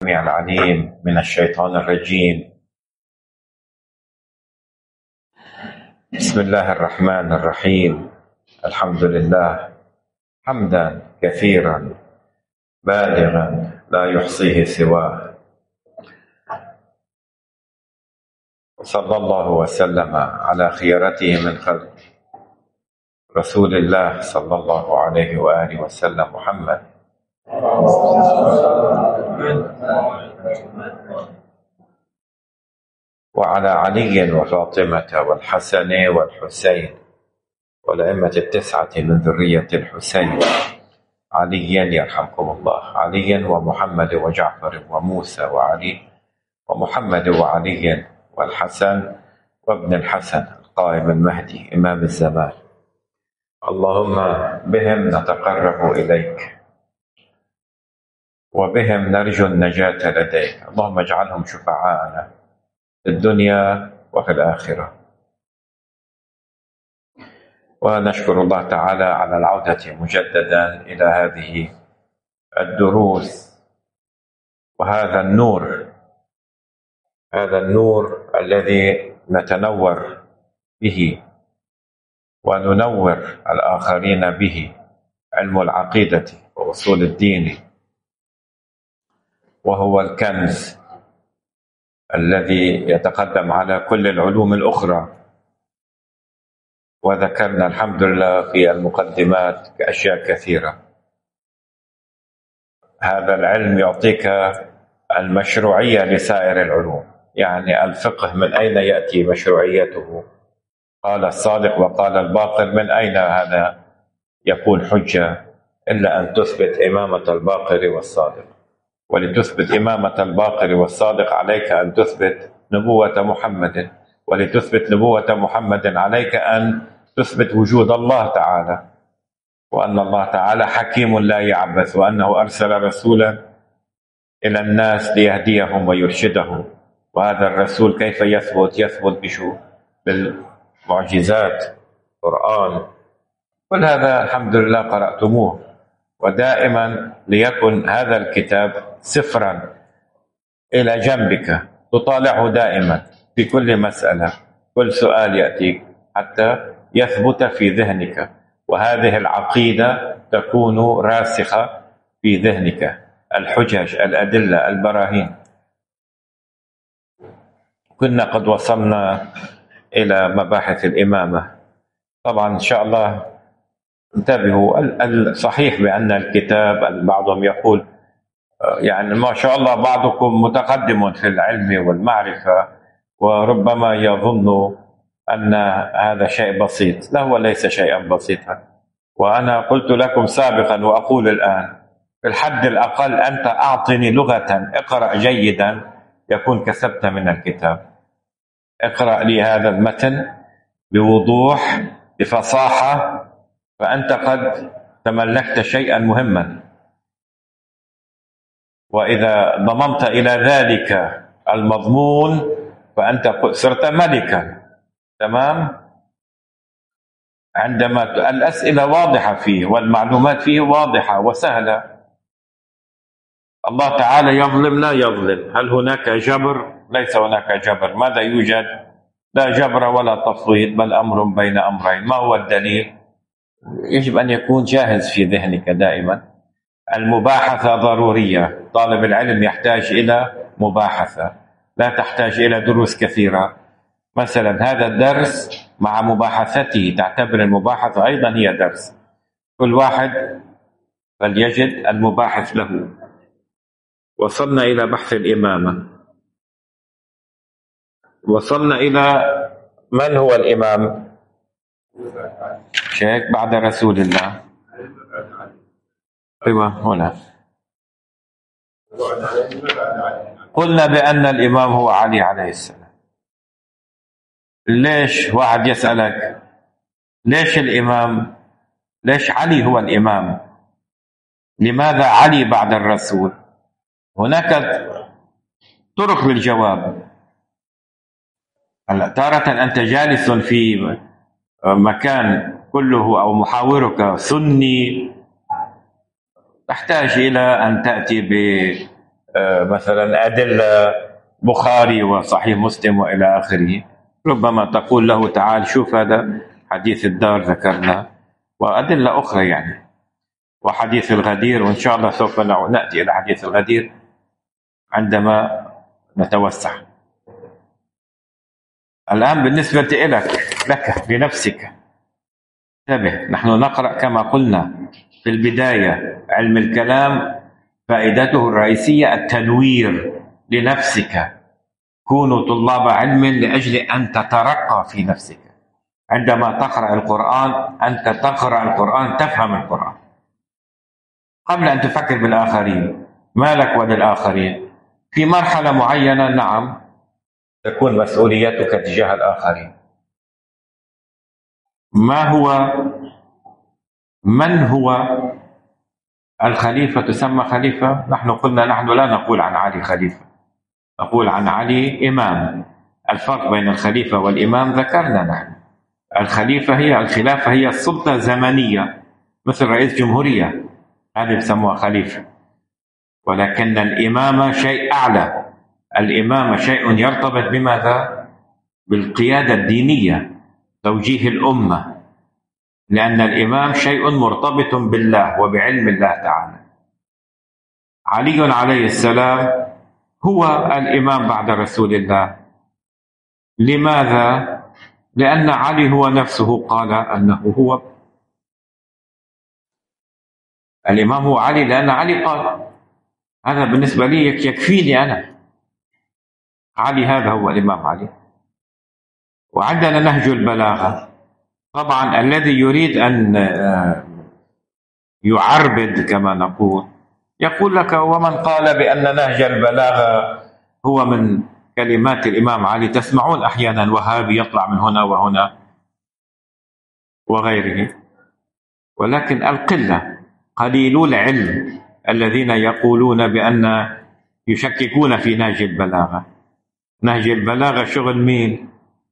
السميع العليم من الشيطان الرجيم. بسم الله الرحمن الرحيم. الحمد لله حمدا كثيرا بالغا لا يحصيه سواه، وصلى الله وسلم على خيرته من خلقه رسول الله صلى الله عليه وآله وسلم محمد وعلى علي وفاطمة والحسن والحسين والأئمة التسعة من ذرية الحسين عليا يرحمكم الله، عليا ومحمد وجعفر وموسى وعلي ومحمد وعلي والحسن وابن الحسن القائم المهدي إمام الزمان. اللهم بهم نتقرب إليك وبهم نرجو النجاة لديك، اللهم اجعلهم شفعاءنا في الدنيا وفي الآخرة. ونشكر الله تعالى على العودة مجددا إلى هذه الدروس وهذا النور، هذا النور الذي نتنور به وننور الآخرين به، علم العقيدة وأصول الدين، وهو الكنز الذي يتقدم على كل العلوم الأخرى. وذكرنا الحمد لله في المقدمات أشياء كثيرة. هذا العلم يعطيك المشروعية لسائر العلوم، يعني الفقه من أين يأتي مشروعيته؟ قال الصادق وقال الباقر، من أين هذا يكون حجة إلا أن تثبت إمامة الباقر والصادق. ولتثبت إمامة الباقر والصادق عليك أن تثبت نبوة محمد، ولتثبت نبوة محمد عليك أن تثبت وجود الله تعالى، وأن الله تعالى حكيم لا يعبث، وأنه أرسل رسولا إلى الناس ليهديهم ويرشدهم. وهذا الرسول كيف يثبت؟ يثبت بشو؟ بالمعجزات، القرآن. كل هذا الحمد لله قرأتموه، ودائما ليكن هذا الكتاب سفرا إلى جنبك تطالعه دائما في كل مسألة، كل سؤال يأتيك، حتى يثبت في ذهنك، وهذه العقيدة تكون راسخة في ذهنك، الحجج، الأدلة، البراهين. كنا قد وصلنا إلى مباحث الإمامة. طبعا إن شاء الله انتبهوا، الصحيح بأن الكتاب بعضهم يقول يعني ما شاء الله بعضكم متقدم في العلم والمعرفة، وربما يظن أن هذا شيء بسيط. لا، هو ليس شيئا بسيطا. وأنا قلت لكم سابقا وأقول الآن، في الحد الأقل أنت أعطني لغة، اقرأ جيدا يكون كسبت من الكتاب. اقرأ لي هذا المتن بوضوح بفصاحة، فأنت قد تملكت شيئا مهما. وإذا ضممت إلى ذلك المضمون فأنت صرت ملكا. تمام؟ عندما الأسئلة واضحة فيه والمعلومات فيه واضحة وسهلة. الله تعالى يظلم؟ لا يظلم. هل هناك جبر؟ ليس هناك جبر. ماذا يوجد؟ لا جبر ولا تفويض، بل أمر بين أمرين. ما هو الدليل؟ يجب أن يكون جاهز في ذهنك دائما. المباحثة ضرورية، طالب العلم يحتاج إلى مباحثة، لا تحتاج إلى دروس كثيرة. مثلا هذا الدرس مع مباحثته تعتبر المباحثة أيضا هي درس. كل واحد فليجد المباحث له. وصلنا إلى بحث الإمامة، وصلنا إلى من هو الإمام؟ شيخ بعد رسول الله. أيوة هنا قلنا بأن الإمام هو علي عليه السلام. ليش واحد يسألك ليش الإمام؟ ليش علي هو الإمام؟ لماذا علي بعد الرسول؟ هناك طرق للجواب. تارة أنت جالس في مكان كله أو محاورك سني، تحتاج إلى أن تأتي مثلا أدلة بخاري وصحيح مسلم وإلى آخره، ربما تقول له تعال شوف هذا حديث الدار ذكرنا، وأدلة أخرى يعني، وحديث الغدير، وإن شاء الله سوف نأتي إلى حديث الغدير عندما نتوسع. الآن بالنسبة لك لنفسك، انتبه، نحن نقرأ كما قلنا في البداية علم الكلام فائدته الرئيسية التنوير لنفسك. كونوا طلاب علم لأجل أن تترقى في نفسك. عندما تقرأ القرآن أنت تقرأ القرآن تفهم القرآن قبل أن تفكر بالآخرين. ما لك وللآخرين؟ في مرحلة معينة نعم تكون مسؤوليتك تجاه الآخرين. من هو الخليفة تسمى خليفة؟ نحن قلنا نحن لا نقول عن علي خليفة، نقول عن علي إمام. الفرق بين الخليفة والإمام ذكرنا نحن. الخلافة هي السلطة زمنية مثل رئيس جمهورية، هذه يسموها خليفة. ولكن الإمامة شيء أعلى، الإمامة شيء يرتبط بماذا؟ بالقيادة الدينية، توجيه الأمة، لأن الإمام شيء مرتبط بالله وبعلم الله تعالى. علي عليه السلام هو الإمام بعد رسول الله. لماذا؟ لأن علي هو نفسه قال أنه هو الإمام، هو علي، لأن علي قال هذا بالنسبة لي يكفيني أنا، علي هذا هو الإمام علي. وعندنا نهج البلاغة، طبعا الذي يريد أن يعربد كما نقول يقول لك ومن قال بأن نهج البلاغة هو من كلمات الإمام علي. تسمعون أحيانا وهابي يطلع من هنا وهنا وغيره، ولكن القلة قليلو العلم الذين يقولون بأن يشككون في نهج البلاغة. نهج البلاغة شغل مين؟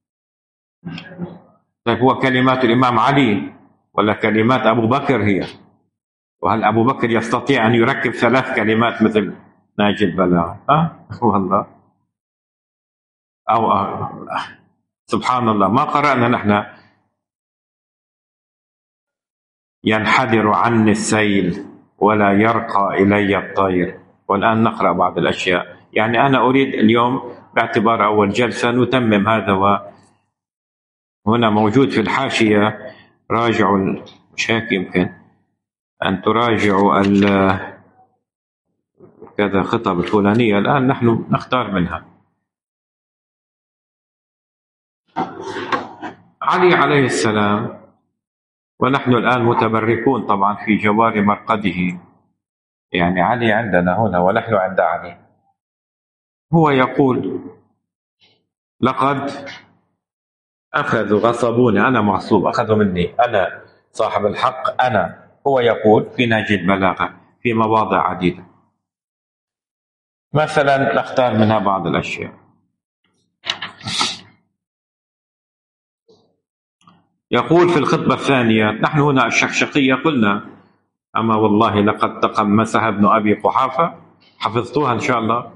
طيب هو كلمات الإمام علي ولا كلمات أبو بكر هي؟ وهل أبو بكر يستطيع أن يركب 3 كلمات مثل نهج البلاغة؟ والله أو سبحان الله، ما قرأنا نحن ينحدر عني السيل ولا يرقى إلي الطير، والآن نقرأ بعض الأشياء. يعني أنا أريد اليوم باعتبار أول جلسة نتمم هذا، وهنا موجود في الحاشية راجعوا، مش هيك يمكن أن تراجعوا كذا خطب الفلانية، الآن نحن نختار منها. علي عليه السلام، ونحن الآن متبركون طبعا في جوار مرقده، يعني علي عندنا هنا ونحن عند علي. هو يقول لقد أخذوا غصبوني، أنا معصوم، أخذوا مني، أنا صاحب الحق، أنا. هو يقول في نهج البلاغة في مواضع عديدة، مثلا نختار منها بعض الأشياء. يقول في الخطبة الثانية، نحن هنا الشقشقية قلنا أما والله لقد تقمسها ابن أبي قحافة. حفظتوها إن شاء الله،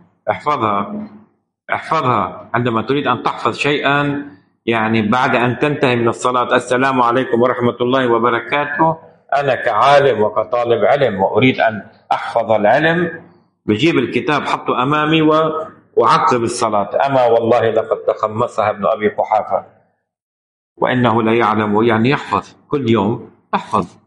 احفظها عندما تريد أن تحفظ شيئا، يعني بعد أن تنتهي من الصلاة السلام عليكم ورحمة الله وبركاته، أنا كعالم وكطالب علم وأريد أن أحفظ العلم بجيب الكتاب حطه أمامي وأعقب الصلاة. أما والله لقد تقمسها ابن أبي قحافة وإنه لا يعلم، يعني يحفظ كل يوم احفظ.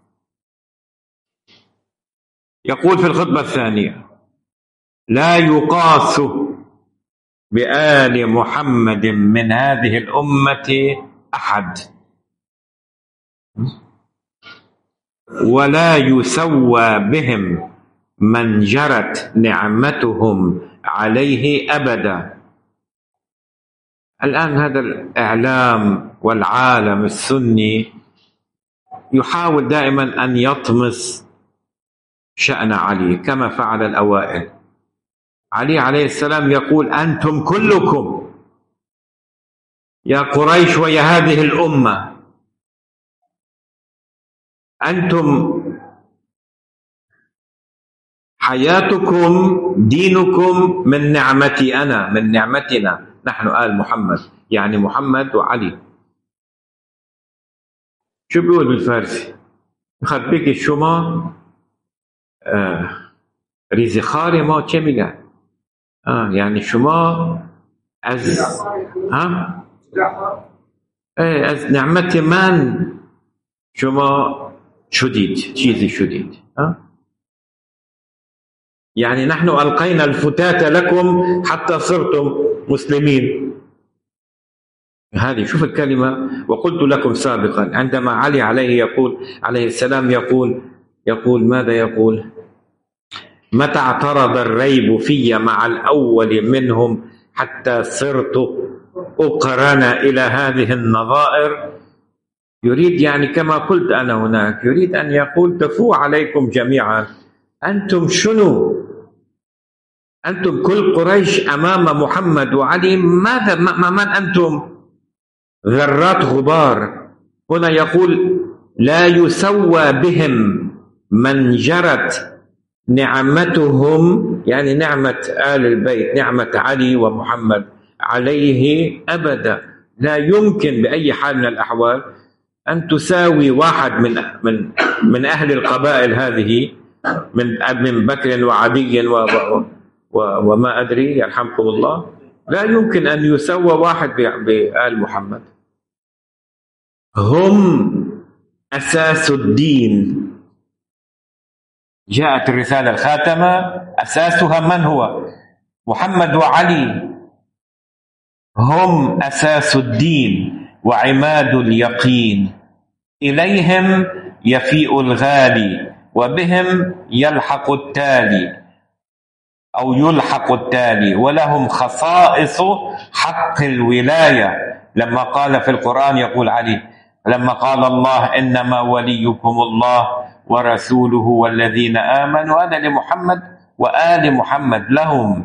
يقول في الخطبة الثانية لا يقاس بآل محمد من هذه الأمة أحد، ولا يسوى بهم من جرت نعمتهم عليه أبدا. الآن هذا الإعلام والعالم السني يحاول دائما أن يطمس شأن علي كما فعل الأوائل. علي عليه السلام يقول أنتم كلكم يا قريش ويا هذه الأمة، أنتم حياتكم دينكم من نعمتي أنا، من نعمتنا نحن آل محمد، يعني محمد وعلي. شو بيقول بالفارسي؟ خبيك شما ریزی خار ما چه میگن؟ یعنی شما از از نعمت من شما شدید، چیزی شدید. يعني نحن ألقينا الفتاة لكم حتى صرتم مسلمين. هذه شوف الكلمة. وقلت لكم سابقا، عندما علي عليه السلام يقول ماذا يقول؟ متى اعترض الريب في مع الأول منهم حتى صرت أقرن إلى هذه النظائر. يريد يعني كما قلت أنا هناك، يريد أن يقول تفو عليكم جميعا، أنتم شنو؟ أنتم كل قريش أمام محمد وعلي، ماذا من أنتم؟ ذرات غبار. هنا يقول لا يسوى بهم من جرت نعمتهم، يعني نعمة آل البيت، نعمة علي ومحمد عليه أبدا. لا يمكن بأي حال من الأحوال أن تساوي واحد من أهل القبائل هذه، من بكر وعدي وما أدري يرحمكم الله، لا يمكن أن يسوى واحد بآل محمد. هم أساس الدين. جاءت الرسالة الخاتمة أساسها من هو؟ محمد وعلي. هم أساس الدين وعماد اليقين، إليهم يفيء الغالي وبهم يلحق التالي، ولهم خصائص حق الولاية. لما قال في القرآن يقول علي، لما قال الله إنما وليكم الله ورسوله والذين آمنوا، هذا لمحمد وآل محمد، لهم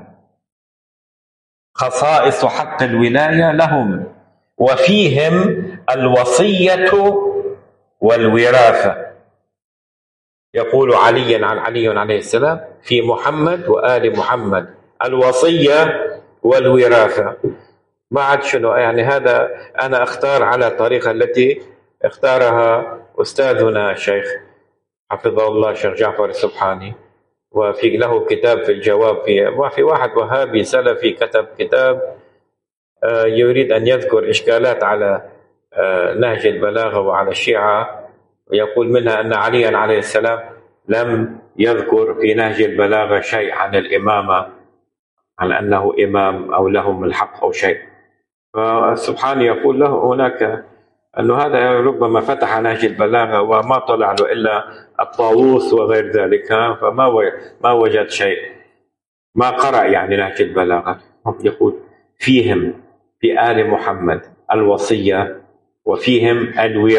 خصائص حق الولاية لهم، وفيهم الوصية والوراثة. يقول علي عليه السلام في محمد وآل محمد الوصية والوراثة. ما عاد شنو يعني. هذا أنا أختار على الطريقة التي اختارها أستاذنا الشيخ حفظه الله الشيخ جعفر السبحاني، وفي له كتاب في الجواب. في واحد وهابي سلفي كتب كتاب يريد أن يذكر إشكالات على نهج البلاغة وعلى الشيعة، ويقول منها أن عليا عليه السلام لم يذكر في نهج البلاغة شيء عن الإمامة، عن أنه إمام أو لهم الحق أو شيء. فسبحانه يقول له هناك أنه هذا ربما فتح نهج البلاغة وما طلع له إلا الطاووس وغير ذلك، فما وجد شيء، ما قرأ يعني نهج البلاغة. يقول فيهم في آل محمد الوصية، وفيهم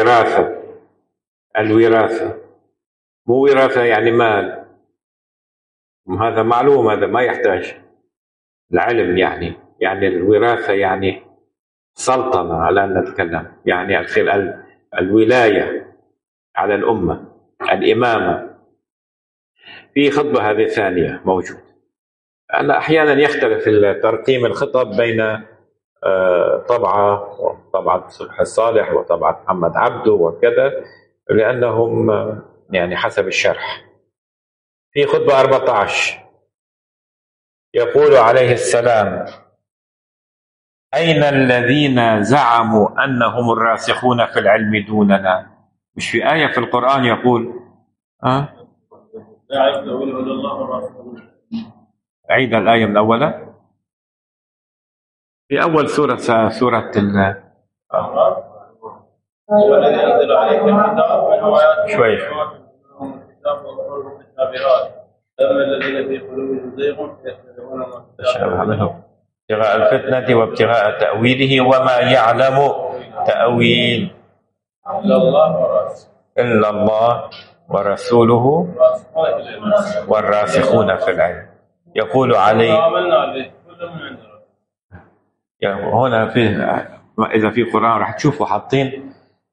الوراثة. مو وراثة يعني مال، هذا معلوم، هذا ما يحتاج العلم. يعني الوراثة يعني سلطنة، على أن نتكلم يعني الولاية على الأمة، الإمامة. في خطبة هذه ثانية موجود. أنا أحيانا يختلف ترقيم الخطب بين طبعة صبح الصالح وطبعة محمد عبده وكذا، لأنهم يعني حسب الشرح. في خطبة 14 يقول عليه السلام أين الذين زعموا أنهم الراسخون في العلم دوننا؟ مش في آية في القرآن يقول عيد الآية من أولها في أول سورة والذي أنزل عليك الكتاب شوي أما الذين في قلوبهم زيغ فيتبعون ما تشابه منه ابتغاء الفتنة وابتغاء تأويله وما يعلم تأويل إلا الله ورسوله والراسخون في العلم. يقول علي هنا إذا في قرآن راح تشوفوا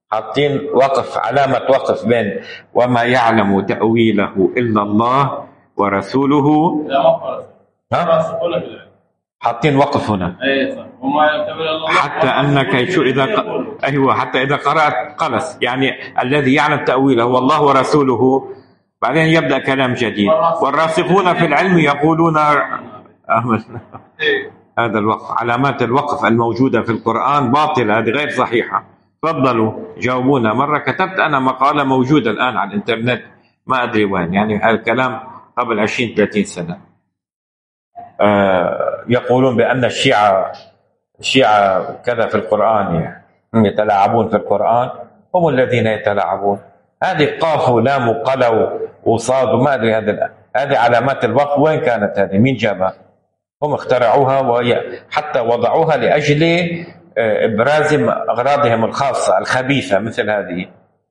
حاطين وقف، علامة وقف بين وما يعلم تأويله إلا الله ورسوله. لا ما راسخون في العلم. حاطين وقف هنا. اي صح. وما يعتبر الله حتى انك شو اذا ايوه حتى اذا قرات قلس يعني الذي يعلم تاويله هو الله ورسوله، بعدين يبدا كلام جديد. والراسخون في العلم يقولون هذا الوقف، علامات الوقف الموجوده في القران باطله، هذه غير صحيحه. تفضلوا جاوبونا. مره كتبت انا مقاله موجوده الان على الانترنت ما ادري وين، يعني هذا الكلام قبل 20-30 سنه. يقولون بأن الشيعة كذا في القرآن، يعني هم يتلاعبون في القرآن، هم الذين يتلاعبون. هذه قاف ولام وقلو وصاد وما أدري، هذه علامات الوقف وين كانت؟ هذه مين جابها؟ هم اخترعوها وحتى وضعوها لأجل إبراز أغراضهم الخاصة الخبيثة مثل هذه.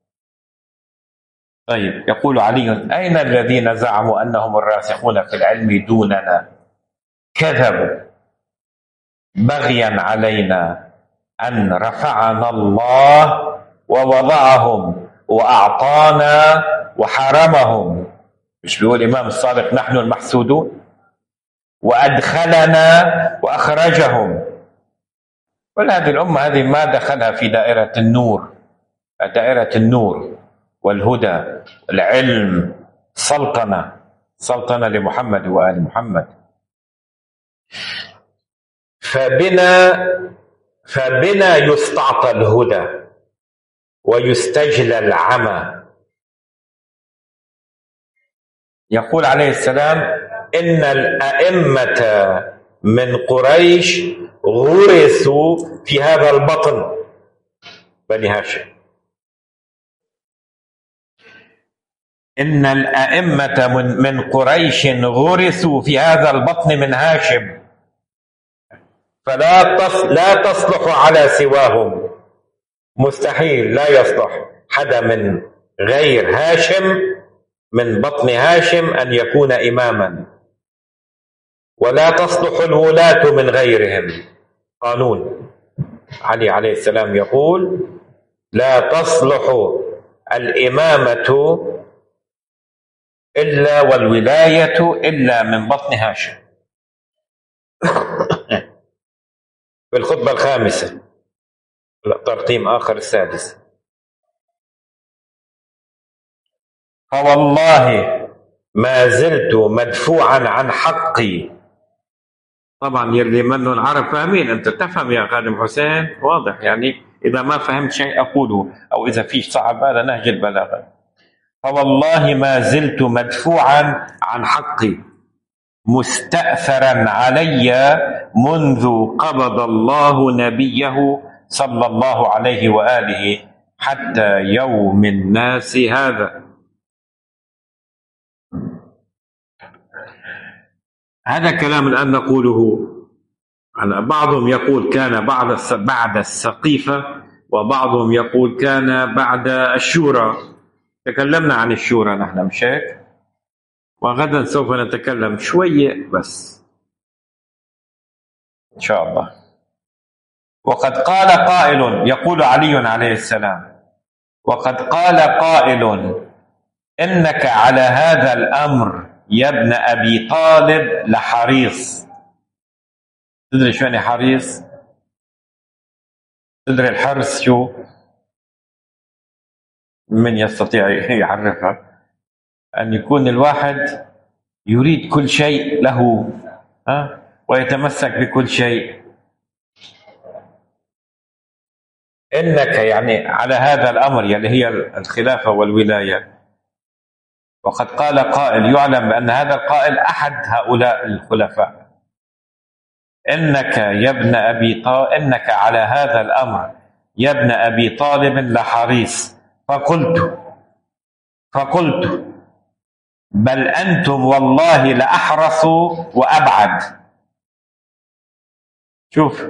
طيب، يقول علي: أين الذين زعموا أنهم الراسخون في العلم دوننا؟ كذبوا بغيا علينا أن رفعنا الله ووضعهم وأعطانا وحرمهم. مش بيقول الإمام الصادق نحن المحسودون؟ وأدخلنا وأخرجهم. وهذه الأمة هذه ما دخلها في دائرة النور، دائرة النور والهدى العلم، سلطنة لمحمد وآل محمد. فبنا يستعطى الهدى ويستجلى العمى. يقول عليه السلام: إن الأئمة من قريش غرسوا في هذا البطن، بني هاشم. إن الأئمة من قريش غرسوا في هذا البطن من هاشم، لا تصلح على سواهم. مستحيل، لا يصلح حدا من غير هاشم، من بطن هاشم، أن يكون إماما، ولا تصلح الولاة من غيرهم. قانون علي عليه السلام يقول: لا تصلح الإمامة إلا والولاية إلا من بطن هاشم. في الخطبة الخامسة، ترقيم آخر السادس: فوالله ما زلت مدفوعا عن حقي. طبعا يلي منهم عرب فاهمين، أنت تفهم يا خادم حسين، واضح. يعني إذا ما فهمت شيء أقوله، أو إذا فيش صعب، هذا نهج البلاغة. فوالله ما زلت مدفوعا عن حقي مستأثرا علي منذ قبض الله نبيه صلى الله عليه وآله حتى يوم الناس هذا. هذا كلام الآن نقوله. بعضهم يقول كان بعد السقيفة، وبعضهم يقول كان بعد الشورى. تكلمنا عن الشورى نحن، مش هيك؟ وغدا سوف نتكلم شوية بس إن شاء الله. وقد قال قائل، يقول علي عليه السلام: وقد قال قائل إنك على هذا الأمر يا ابن أبي طالب لحريص. تدري شو يعني حريص؟ تدري الحرص شو؟ من يستطيع يعرفها؟ أن يكون الواحد يريد كل شيء له، ويتمسك بكل شيء. إنك يعني على هذا الأمر، يعني هي الخلافة والولاية. وقد قال قائل، يعلم بأن هذا القائل أحد هؤلاء الخلفاء: إنك يا ابن أبي طالب، إنك على هذا الأمر يا ابن أبي طالب لحريص. فقلت بل أنتم والله لأحرص وأبعد. شوف،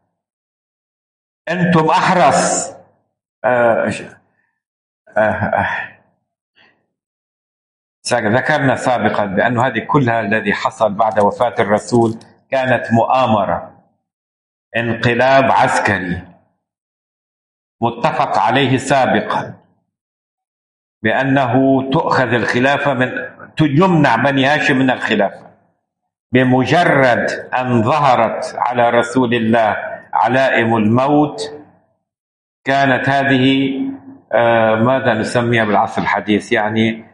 أنتم أحرص. ذكرنا سابقا بأن هذه كلها الذي حصل بعد وفاة الرسول كانت مؤامرة، انقلاب عسكري متفق عليه سابقا، بأنه تؤخذ الخلافة من يمنع بني هاشم من الخلافة. بمجرد أن ظهرت على رسول الله علائم الموت كانت هذه ماذا نسميها بالعصر الحديث، يعني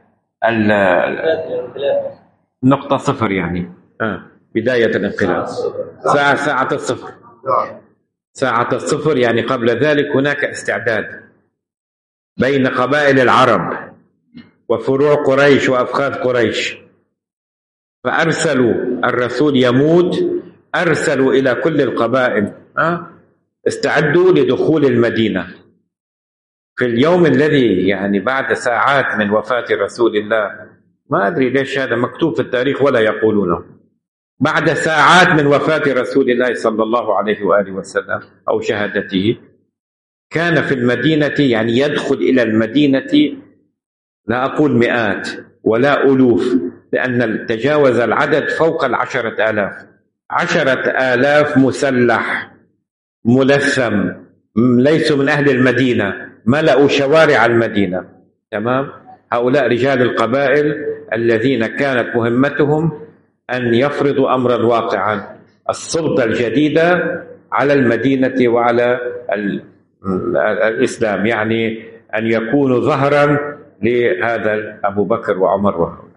نقطة صفر، يعني بداية الانقلاب، ساعة الصفر. ساعة الصفر يعني قبل ذلك هناك استعداد بين قبائل العرب وفروع قريش وأفخاذ قريش، فأرسلوا الرسول يموت، أرسلوا إلى كل القبائل استعدوا لدخول المدينة في اليوم الذي يعني بعد ساعات من وفاة رسول الله. ما أدري ليش هذا مكتوب في التاريخ ولا يقولونه. بعد ساعات من وفاة رسول الله صلى الله عليه وآله وسلم أو شهادته كان في المدينة، يعني يدخل إلى المدينة لا أقول مئات ولا ألوف، لأن تجاوز العدد فوق 10,000. 10,000 مسلح ملثم، ليسوا من أهل المدينة، ملأوا شوارع المدينة. تمام. هؤلاء رجال القبائل الذين كانت مهمتهم أن يفرضوا أمرا واقعا، السلطة الجديدة على المدينة وعلى الإسلام، يعني أن يكونوا ظهرا لهذا أبو بكر وعمر وهؤلاء.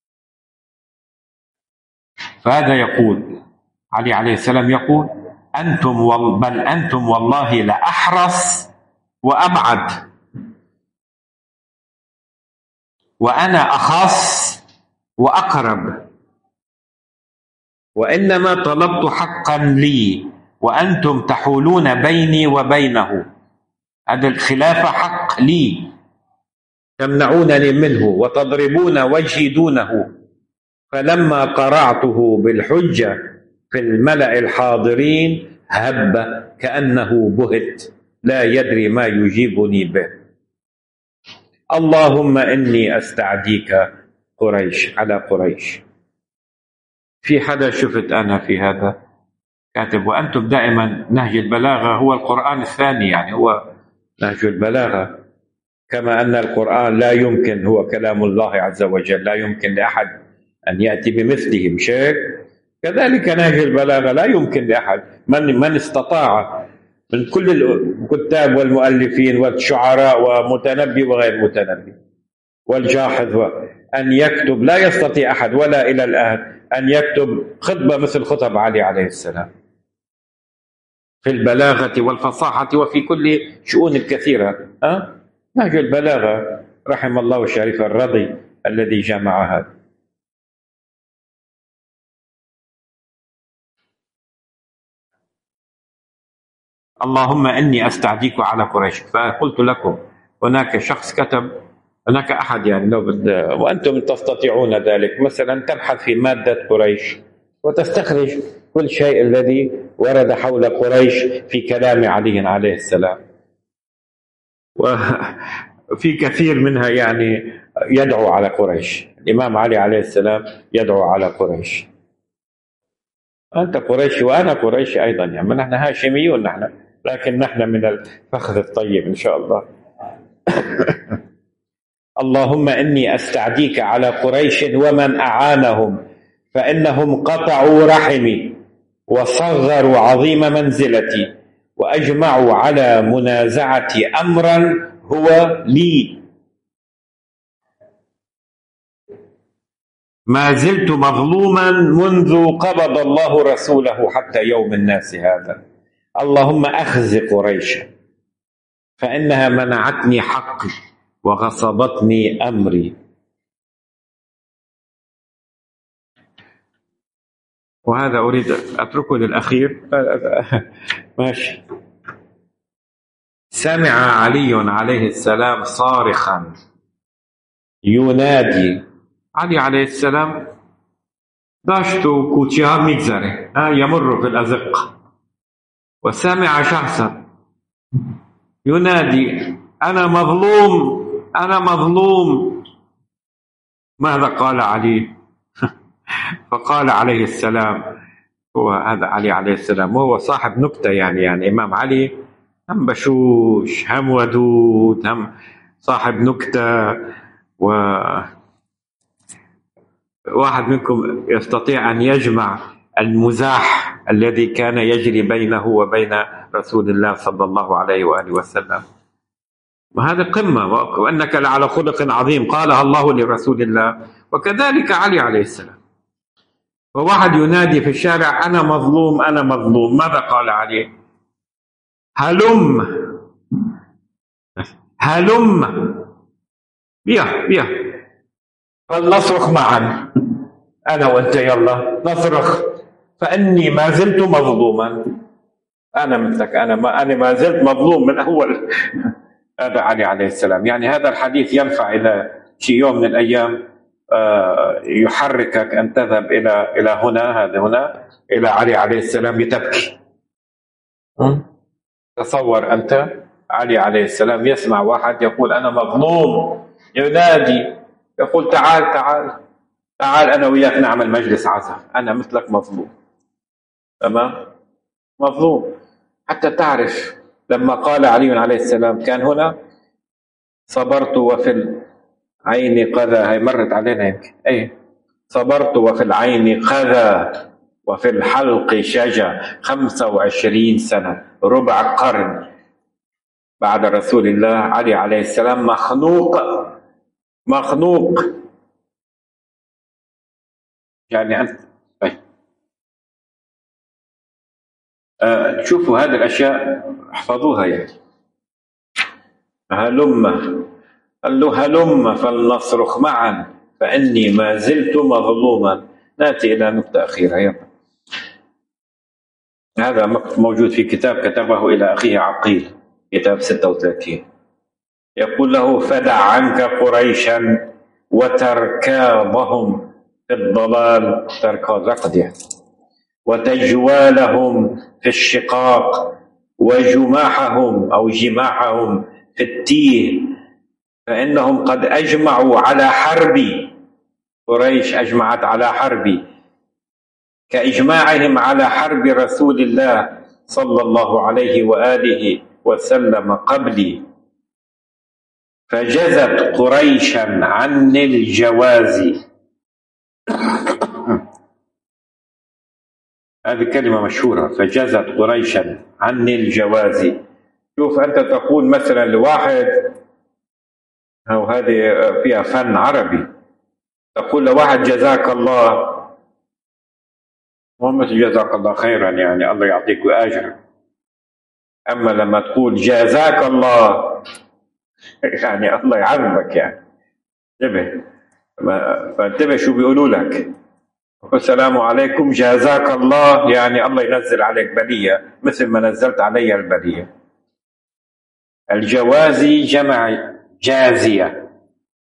فهذا يقول علي عليه السلام، يقول بل أنتم والله لأحرص وأبعد، وأنا أخص وأقرب، وإنما طلبت حقا لي وأنتم تحولون بيني وبينه. هذا الخلافة حق لي، تمنعونني منه وتضربون وجهي دونه. فلما قرعته بالحجة في الملأ الحاضرين هب كأنه بهت لا يدري ما يجيبني به. اللهم إني أستعديك قريش على قريش. في حدا شفت أنا في هذا كاتب، وأنتم دائما نهج البلاغة هو القرآن الثاني، يعني هو نهج البلاغة، كما أن القرآن لا يمكن، هو كلام الله عز وجل، لا يمكن لأحد أن يأتي بمثله، مش هيك؟ كذلك نهج البلاغة لا يمكن لأحد، من استطاع من كل الكتاب والمؤلفين والشعراء ومتنبي وغير متنبي والجاحظ أن يكتب، لا يستطيع أحد ولا إلى الآن أن يكتب خطبة مثل خطب علي عليه السلام في البلاغة والفصاحة وفي كل شؤون الكثيرة. نهج البلاغة رحم الله الشريف الرضي الذي جمع هذا. اللهم إني أستعديك على قريش. فقلت لكم هناك شخص كتب، هناك أحد يعني لو وأنتم تستطيعون ذلك، مثلا تبحث في مادة قريش وتستخرج كل شيء الذي ورد حول قريش في كلام علي عليه السلام، وفي كثير منها يعني يدعو على قريش. الإمام علي عليه السلام يدعو على قريش. أنت قريشي وأنا قريشي أيضا، يعني نحن هاشميون نحن، لكن نحن من الفخذ الطيب إن شاء الله. اللهم إني أستعديك على قريش ومن أعانهم، فإنهم قطعوا رحمي وصغروا عظيم منزلتي وأجمعوا على منازعتي أمرا هو لي. ما زلت مظلوما منذ قبض الله رسوله حتى يوم الناس هذا. اللهم أخز قريش فإنها منعتني حقي وغصبتني أمري. وهذا أريد أتركه للأخير. ماشي. سمع علي عليه السلام صارخا ينادي. علي عليه السلام داشتو كوتشيها ميتزاري يمر في الأزقة، وسمع شخصا ينادي أنا مظلوم أنا مظلوم. ماذا قال علي؟ فقال عليه السلام، هو هذا علي عليه السلام وهو صاحب نكتة، يعني إمام علي هم بشوش، هم ودود، هم صاحب نكتة، و واحد منكم يستطيع أن يجمع المزاح الذي كان يجري بينه وبين رسول الله صلى الله عليه وآله وسلم؟ وهذا قمة، وأنك لعلى خلق عظيم قالها الله لرسول الله، وكذلك علي عليه السلام. وواحد ينادي في الشارع أنا مظلوم أنا مظلوم، ماذا قال علي؟ هلم هلم بيا فلنصرخ معا، أنا وأنت يلا نصرخ، فإني ما زلت مظلوما. أنا مثلك، أنا ما زلت مظلوم من أول. هذا علي عليه السلام. يعني هذا الحديث ينفع إذا شي يوم من الأيام يحركك أن تذهب إلى هنا إلى علي عليه السلام لتبكي. تصور أنت علي عليه السلام يسمع واحد يقول أنا مظلوم، ينادي يقول تعال أنا وياك نعمل مجلس عزاء، أنا مثلك مظلوم. تمام، مظلوم. حتى تعرف لما قال علي عليه السلام كان هنا صبرت وفي العين قذى، هي مرت علينا يمكن، أي صبرت وفي العين قذى وفي الحلق شجا، 25 سنة، ربع قرن بعد رسول الله. علي عليه السلام مخنوق. يعني أنت شوفوا هذه الأشياء احفظوها. يعني قال له هلم فلنصرخ معا فإني ما زلت مظلوما. نأتي إلى نقطة أخيرة. يلا. هذا موجود في كتاب كتبه إلى أخيه عقيل، كتاب 36. يقول له فدع عنك قريشا وتركاضهم في الضلال، تركاض رقد يعني، وتجوالهم في الشقاق، وجماحهم في التيه، فإنهم قد أجمعوا على حربي. قريش أجمعت على حربي كإجماعهم على حرب رسول الله صلى الله عليه وآله وسلم قبلي، فجزت قريشا عني الجوازي. هذه كلمة مشهورة، فجزت قريشا عني الجوازي. شوف أنت تقول مثلا لواحد، أو هذه فيها فن عربي، تقول لواحد جزاك الله، مو مثل جزاك الله خيرا يعني الله يعطيك أجر. أما لما تقول جزاك الله يعني الله يعذبك. يعني انتبه، فانتبه شو بيقولوا لك. السلام عليكم جزاك الله يعني الله ينزل عليك بلية مثل ما نزلت علي البلية. الجوازي جمع جازية،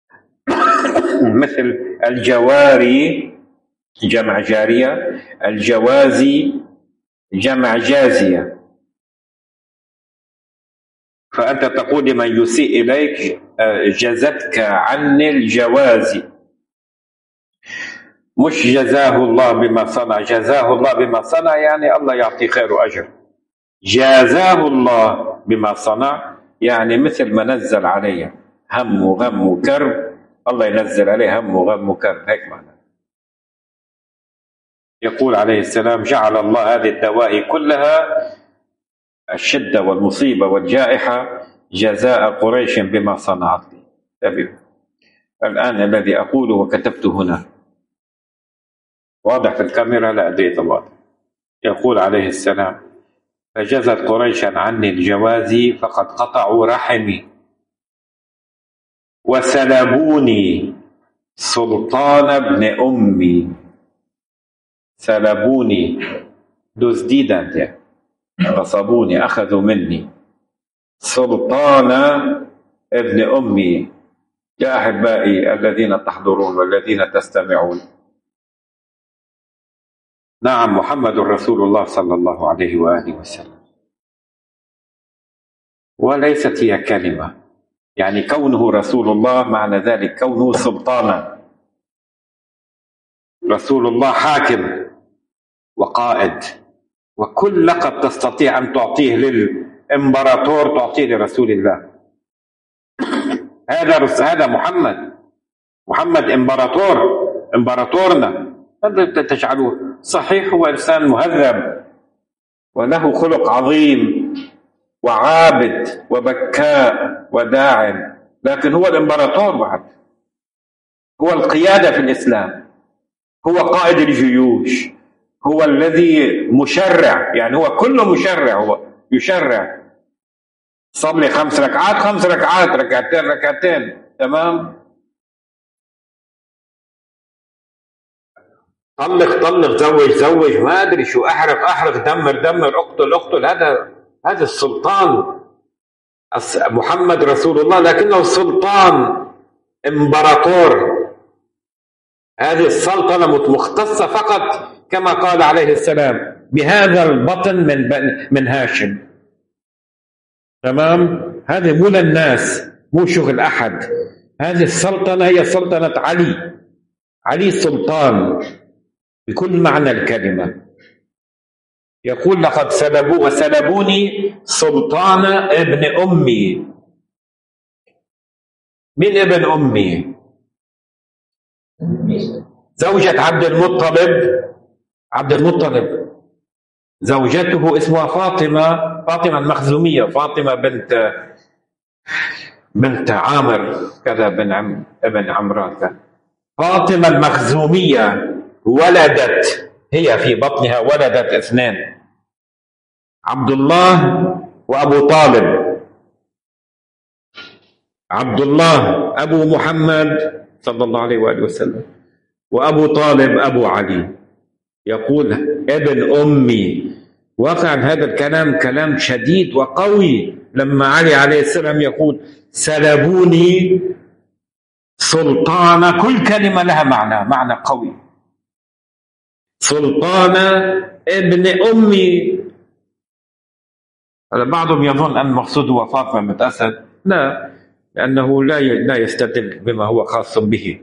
مثل الجواري جمع جارية، الجوازي جمع جازية. فأنت تقول لمن يسيء إليك جزتك عني الجوازي، مش جزاه الله بما صنع. جزاه الله بما صنع يعني الله يعطي خير وأجر. جازاه الله بما صنع يعني مثل ما نزل عليه هم وغم وكرب، الله ينزل عليه هم وغم وكرب، هيك معنى. يقول عليه السلام جعل الله هذه الدواء كلها، الشدة والمصيبة والجائحة، جزاء قريش بما صنعت لي. الآن الذي أقوله وكتبته هنا واضح في الكاميرا؟ لا أدري إذا واضح. يقول عليه السلام فجزت قريشا عني الجوازي فقد قطعوا رحمي وسلبوني سلطان ابن أمي. سلبوني دزديدا، غصبوني، أخذوا مني سلطان ابن أمي. يا أحبائي الذين تحضرون والذين تستمعون، نعم محمد رسول الله صلى الله عليه وآله وسلم، وليست هي كلمة. يعني كونه رسول الله معنى ذلك كونه سلطانا. رسول الله حاكم وقائد، وكل لقب تستطيع أن تعطيه للإمبراطور تعطيه لرسول الله. هذا محمد إمبراطور، إمبراطورنا، ماذا تجعلوه؟ صحيح هو إنسان مهذب وله خلق عظيم وعابد وبكاء وداع، لكن هو الإمبراطور بعد، هو القيادة في الإسلام، هو قائد الجيوش، هو الذي مشرع، يعني هو كله مشرع، هو يشرع. صلي 5 ركعات 5 ركعات، ركعتين ركعتين، تمام. طلق طلق، زوج زوج، ما ادري شو، احرق احرق، دمر دمر، اقتل اقتل. هذا السلطان. محمد رسول الله لكنه سلطان، امبراطور. هذه السلطنة مختصة فقط كما قال عليه السلام بهذا البطن من هاشم، تمام. هذه مو للناس، مو شغل أحد. هذه السلطنة هي سلطنة علي سلطان بكل معنى الكلمة. يقول لقد سلبوا وسلبوني سلطان ابن أمي. من ابن أمي؟ زوجة عبد المطلب. زوجته اسمها فاطمة المخزومية، فاطمة بنت عامر كذا ابن عمران. فاطمة المخزومية ولدت، هي في بطنها ولدت 2، عبد الله وأبو طالب. عبد الله أبو محمد صلى الله عليه وآله وسلم، وأبو طالب أبو علي. يقول ابن أمي. واقع هذا الكلام كلام شديد وقوي، لما علي عليه السلام يقول سلبوني سلطان، كل كلمة لها معنى قوي. سلطان ابن أمي. بعضهم يظن أن المقصود هو فاطمة بنت أسد، لا، لأنه لا يستدل بما هو خاص به.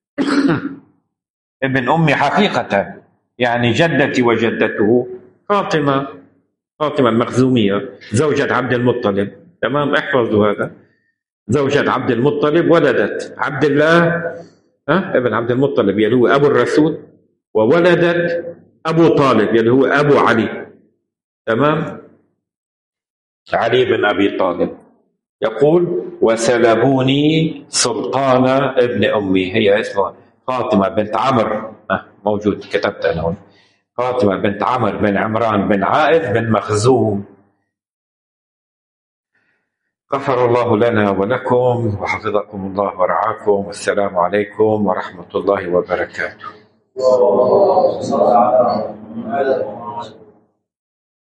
ابن أمي حقيقة، يعني جدتي وجدته فاطمة المخزومية زوجة عبد المطلب، تمام. احفظوا هذا. زوجة عبد المطلب ولدت عبد الله ابن عبد المطلب يلي هو أبو الرسول، وولدت أبو طالب يلي هو أبو علي، تمام، علي بن أبي طالب. يقول وسلبوني سلطان ابن أمي، هي اسمها فاطمة بنت عمرو، موجود كتبت أنا هون، فاطمة بنت عمرو بن عمران بن عائذ بن مخزوم. غفر الله لنا ولكم وحفظكم الله ورعاكم، والسلام عليكم ورحمة الله وبركاته.